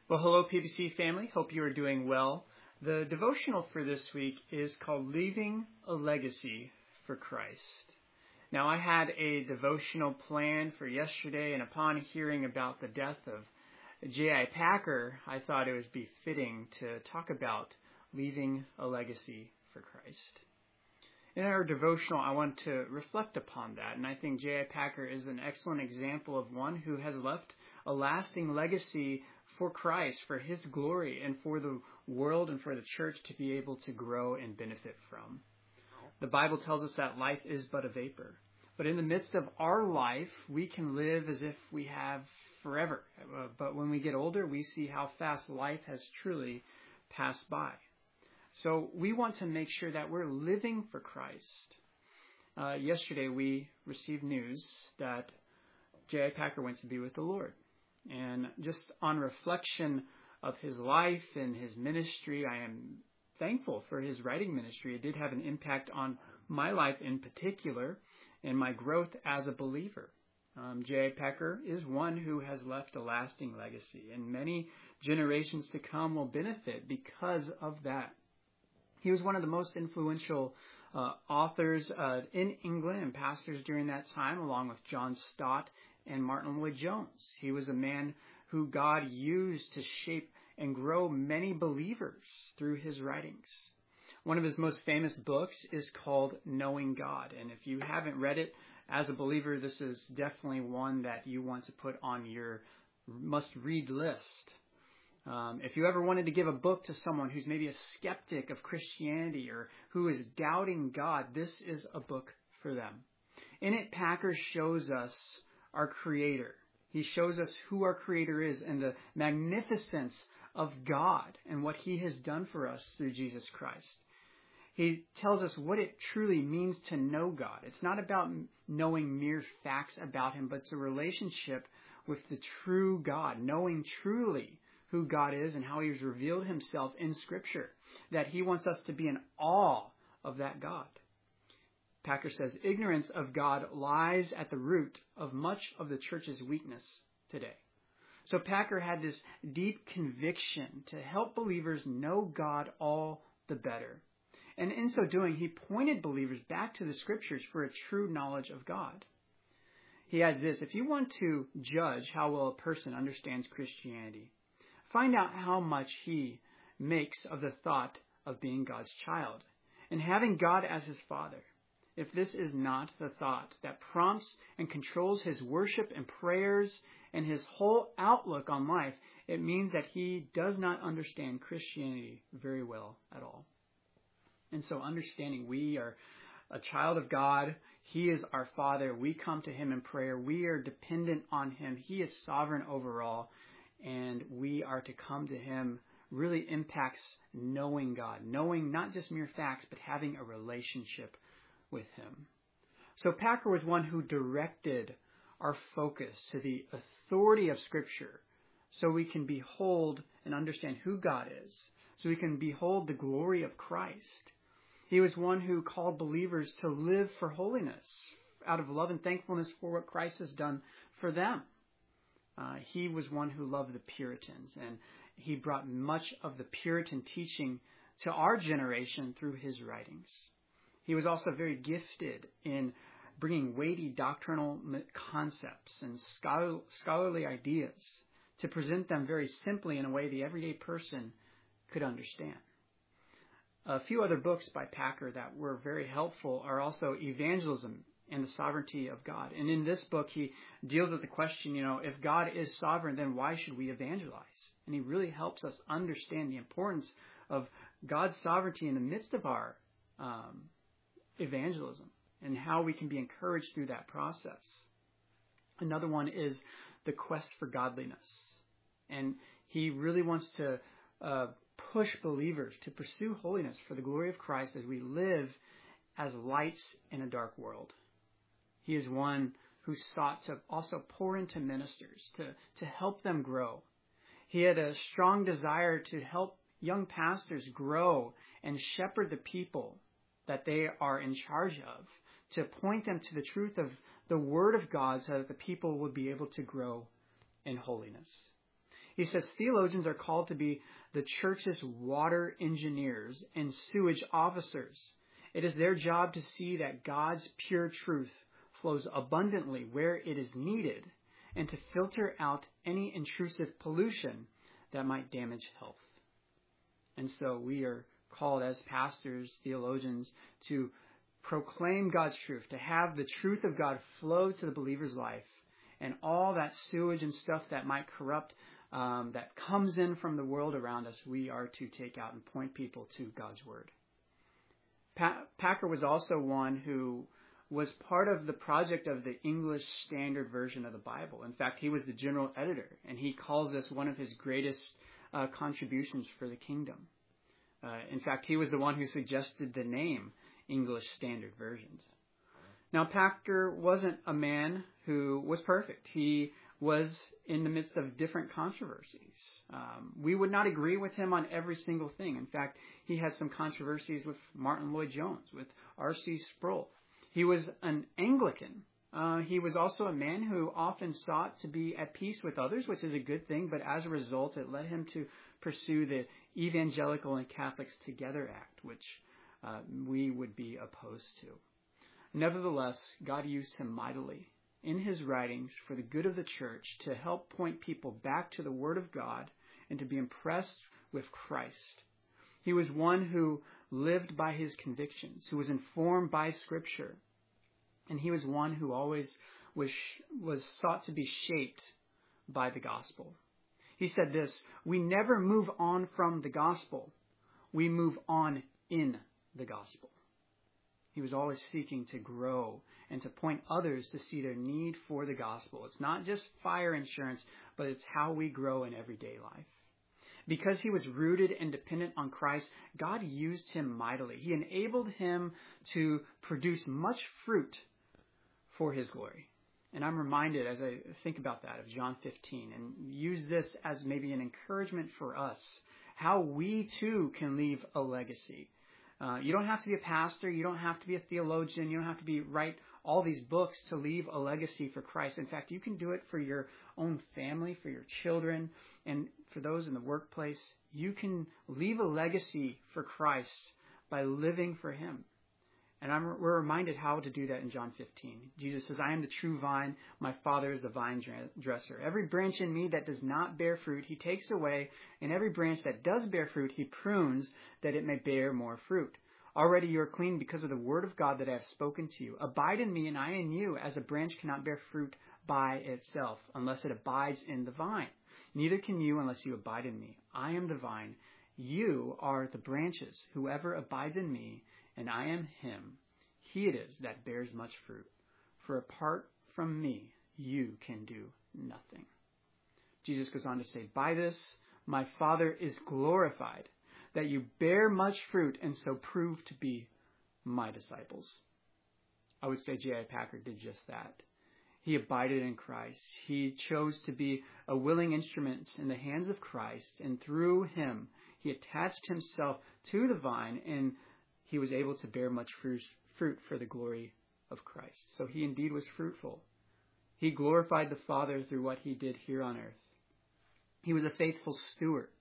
Well, hello, PBC family. Hope you are doing well. The devotional for this week is called Leaving a Legacy for Christ. Now, I had a devotional planned for yesterday, and upon hearing about the death of J.I. Packer, I thought it would be fitting to talk about leaving a legacy for Christ. In our devotional, I want to reflect upon that, and I think J.I. Packer is an excellent example of one who has left a lasting legacy for Christ, for His glory, and for the world and for the church to be able to grow and benefit from. The Bible tells us that life is but a vapor. But in the midst of our life, we can live as if we have forever. But when we get older, we see how fast life has truly passed by. So we want to make sure that we're living for Christ. Yesterday, we received news that J.I. Packer went to be with the Lord. And just on reflection of his life and his ministry, I am thankful for his writing ministry. It did have an impact on my life in particular and my growth as a believer. J.I. Packer is one who has left a lasting legacy, and many generations to come will benefit because of that. He was one of the most influential authors in England and pastors during that time, along with John Stott and Martin Lloyd-Jones. He was a man who God used to shape and grow many believers through his writings. One of his most famous books is called Knowing God, and if you haven't read it as a believer, this is definitely one that you want to put on your must-read list. If you ever wanted to give a book to someone who's maybe a skeptic of Christianity or who is doubting God, this is a book for them. In it, Packer shows us our Creator. He shows us who our Creator is and the magnificence of God and what He has done for us through Jesus Christ. He tells us what it truly means to know God. It's not about knowing mere facts about Him, but it's a relationship with the true God, knowing truly who God is and how He has revealed Himself in Scripture, that He wants us to be in awe of that God. Packer says, ignorance of God lies at the root of much of the church's weakness today. So Packer had this deep conviction to help believers know God all the better. And in so doing, he pointed believers back to the Scriptures for a true knowledge of God. He adds this: if you want to judge how well a person understands Christianity, find out how much he makes of the thought of being God's child and having God as his Father. If this is not the thought that prompts and controls his worship and prayers and his whole outlook on life, it means that he does not understand Christianity very well at all. And so understanding we are a child of God, He is our Father, we come to Him in prayer, we are dependent on Him, He is sovereign over all, and we are to come to Him really impacts knowing God, knowing not just mere facts, but having a relationship with Him. So Packer was one who directed our focus to the authority of Scripture so we can behold and understand who God is, so we can behold the glory of Christ. He was one who called believers to live for holiness out of love and thankfulness for what Christ has done for them. He was one who loved the Puritans, and he brought much of the Puritan teaching to our generation through his writings. He was also very gifted in bringing weighty doctrinal concepts and scholarly ideas to present them very simply in a way the everyday person could understand. A few other books by Packer that were very helpful are also Evangelism and the Sovereignty of God. And in this book, he deals with the question, if God is sovereign, then why should we evangelize? And he really helps us understand the importance of God's sovereignty in the midst of our evangelism and how we can be encouraged through that process. Another one is The Quest for Godliness. And he really wants to push believers to pursue holiness for the glory of Christ as we live as lights in a dark world. He is one who sought to also pour into ministers to help them grow. He had a strong desire to help young pastors grow and shepherd the people that they are in charge of, to point them to the truth of the Word of God so that the people would be able to grow in holiness. He says theologians are called to be the church's water engineers and sewage officers. It is their job to see that God's pure truth flows abundantly where it is needed and to filter out any intrusive pollution that might damage health. And so we are called as pastors, theologians, to proclaim God's truth, to have the truth of God flow to the believer's life, and all that sewage and stuff that might corrupt, that comes in from the world around us, we are to take out and point people to God's Word. Packer was also one who was part of the project of the English Standard Version of the Bible. In fact, he was the general editor, and he calls this one of his greatest contributions for the kingdom. In fact, he was the one who suggested the name English Standard Versions. Now, Packer wasn't a man who was perfect. He was in the midst of different controversies. We would not agree with him on every single thing. In fact, he had some controversies with Martin Lloyd-Jones, with R.C. Sproul. He was an Anglican. He was also a man who often sought to be at peace with others, which is a good thing, but as a result, it led him to pursue the Evangelical and Catholics Together Act, which we would be opposed to. Nevertheless, God used him mightily in his writings for the good of the church to help point people back to the Word of God and to be impressed with Christ. He was one who lived by his convictions, who was informed by Scripture, and he was one who always was sought to be shaped by the gospel. He said this, "We never move on from the gospel. We move on in the gospel." He was always seeking to grow and to point others to see their need for the gospel. It's not just fire insurance, but it's how we grow in everyday life. Because he was rooted and dependent on Christ, God used him mightily. He enabled him to produce much fruit for his glory. And I'm reminded as I think about that of John 15 and use this as maybe an encouragement for us, how we too can leave a legacy. You don't have to be a pastor. You don't have to be a theologian. You don't have to write all these books to leave a legacy for Christ. In fact, you can do it for your own family, for your children, and for those in the workplace. You can leave a legacy for Christ by living for him. And we're reminded how to do that in John 15. Jesus says, "I am the true vine. My Father is the vine dresser. Every branch in me that does not bear fruit, he takes away. And every branch that does bear fruit, he prunes that it may bear more fruit. Already you are clean because of the word of God that I have spoken to you. Abide in me and I in you, as a branch cannot bear fruit by itself unless it abides in the vine. Neither can you unless you abide in me. I am the vine. You are the branches. Whoever abides in me and I am him, he it is that bears much fruit. For apart from me, you can do nothing." Jesus goes on to say, "By this, my Father is glorified, that you bear much fruit and so prove to be my disciples." I would say J.I. Packer did just that. He abided in Christ. He chose to be a willing instrument in the hands of Christ, and through him, he attached himself to the vine, and he was able to bear much fruit for the glory of Christ. So he indeed was fruitful. He glorified the Father through what he did here on earth. He was a faithful steward.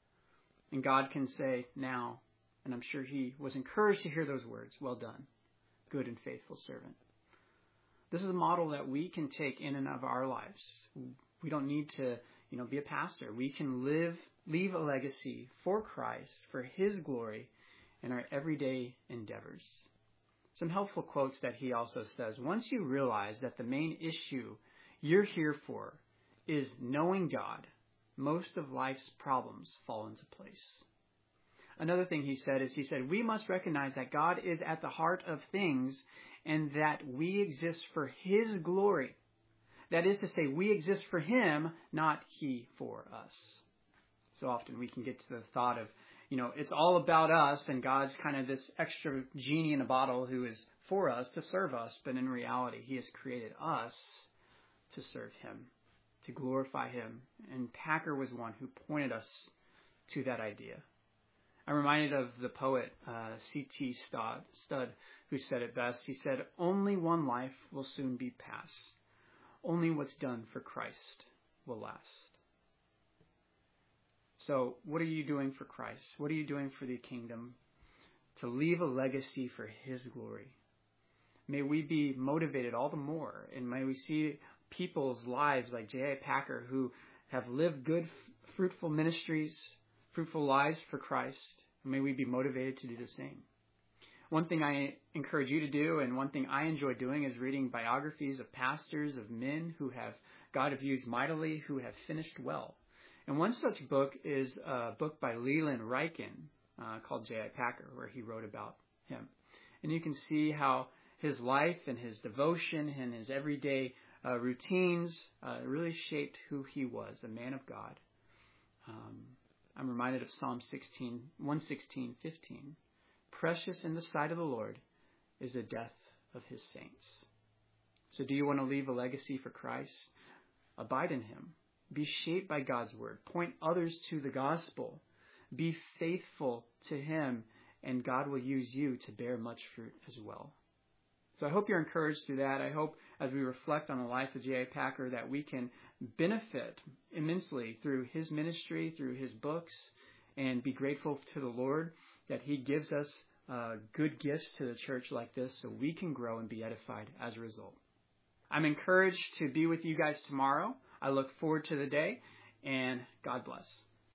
And God can say now, and I'm sure he was encouraged to hear those words, "Well done, good and faithful servant." This is a model that we can take in and of our lives. We don't need to, be a pastor. We can leave a legacy for Christ, for his glory, in our everyday endeavors. Some helpful quotes that he also says. Once you realize that the main issue you're here for is knowing God, most of life's problems fall into place. Another thing he said, we must recognize that God is at the heart of things and that we exist for his glory. That is to say, we exist for him, not he for us. So often we can get to the thought of, it's all about us and God's kind of this extra genie in a bottle who is for us to serve us. But in reality, he has created us to serve him, to glorify him. And Packer was one who pointed us to that idea. I'm reminded of the poet C.T. Studd, who said it best. He said, "Only one life will soon be past. Only what's done for Christ will last." So what are you doing for Christ? What are you doing for the kingdom to leave a legacy for His glory? May we be motivated all the more, and may we see people's lives like J.I. Packer who have lived good, fruitful ministries, fruitful lives for Christ. And may we be motivated to do the same. One thing I encourage you to do, and one thing I enjoy doing, is reading biographies of pastors, of men who have God have used mightily, who have finished well. And one such book is a book by Leland Ryken called J.I. Packer, where he wrote about him. And you can see how his life and his devotion and his everyday routines really shaped who he was, a man of God. I'm reminded of Psalm 116:15. Precious in the sight of the Lord is the death of His saints. So do you want to leave a legacy for Christ? Abide in Him. Be shaped by God's word. Point others to the gospel. Be faithful to Him, and God will use you to bear much fruit as well. So I hope you're encouraged through that. I hope as we reflect on the life of J.I. Packer that we can benefit immensely through his ministry, through his books, and be grateful to the Lord that He gives us good gifts to the church like this so we can grow and be edified as a result. I'm encouraged to be with you guys tomorrow. I look forward to the day, and God bless.